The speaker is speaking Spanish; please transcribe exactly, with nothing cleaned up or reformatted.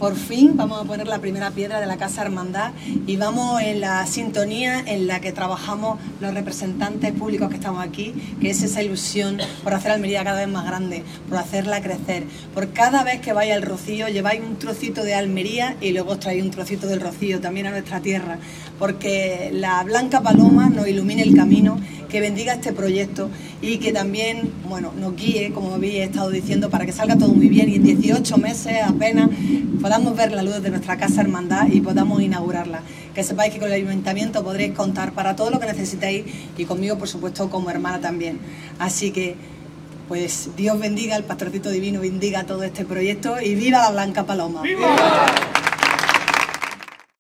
por fin vamos a poner la primera piedra de la Casa Hermandad y vamos en la sintonía en la que trabajamos los representantes públicos que estamos aquí, que es esa ilusión por hacer Almería cada vez más grande, por hacerla crecer, por cada vez que vaya el Rocío lleváis un trocito de Almería y luego os traéis un trocito del Rocío también a nuestra tierra, porque la Blanca Paloma nos ilumine el camino, que bendiga este proyecto y que también, bueno, nos guíe, como habéis estado diciendo, para que salga todo muy bien y en dieciocho meses apenas podamos ver la luz de nuestra Casa Hermandad y podamos inaugurarla. Que sepáis que con el Ayuntamiento podréis contar para todo lo que necesitéis y conmigo, por supuesto, como hermana también. Así que, pues, Dios bendiga, el Pastorcito Divino bendiga todo este proyecto y ¡viva la Blanca Paloma! ¡Viva!